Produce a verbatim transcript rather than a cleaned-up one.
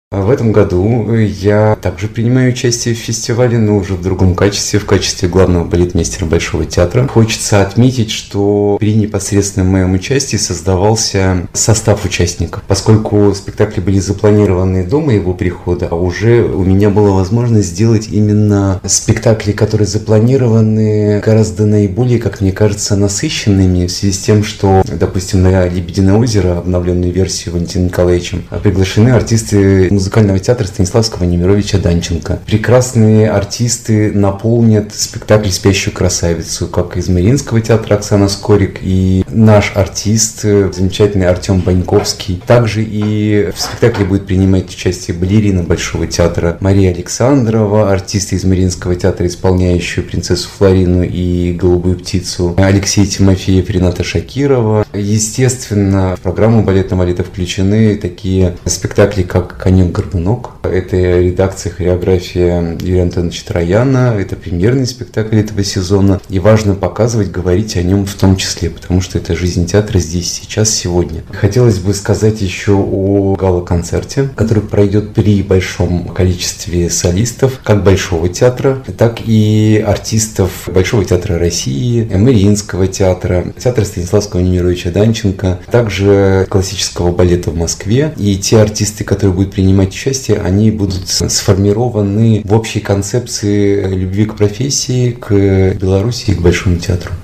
В этом году я также принимаю участие в фестивале, но уже в другом качестве, в качестве главного балетмейстера Большого театра. Хочется отметить, что при непосредственном моем участии создавался состав участников. Поскольку спектакли были запланированы до моего прихода, а уже у меня была возможность сделать именно спектакли, которые запланированы гораздо наиболее, как мне кажется, насыщенными, в связи с тем, что, допустим, на «Лебединое озеро», обновленную версию Валентином Николаевичем, приглашены артисты музыкального театра Станиславского Немировича Данченко. Прекрасные артисты наполнят спектакль «Спящую красавицу», как из Мариинского театра Оксана Скорик и наш артист, замечательный Артем Баньковский. Также и в спектакле будет принимать участие балерина Большого театра Мария Александрова, артисты из Мариинского театра, исполняющие принцессу Флорину и голубую птицу, Алексей Тимофеев, Рената Шакирова. Естественно, в программу балетного балета включены такие спектакли, как «Конек Горбунок». Это редакция, хореография Юрия Антоновича Трояна. Это премьерный спектакль этого сезона. И важно показывать, говорить о нем в том числе, потому что это жизнь театра здесь, сейчас, сегодня. Хотелось бы сказать еще о гала-концерте, который пройдет при большом количестве солистов, как Большого театра, так и артистов Большого театра России, Мариинского театра, театра Станиславского Немировича Данченко, также классического балета в Москве. И те артисты, которые будут принимать участие, они будут сформированы в общей концепции любви к профессии, к Беларуси и к Большому театру.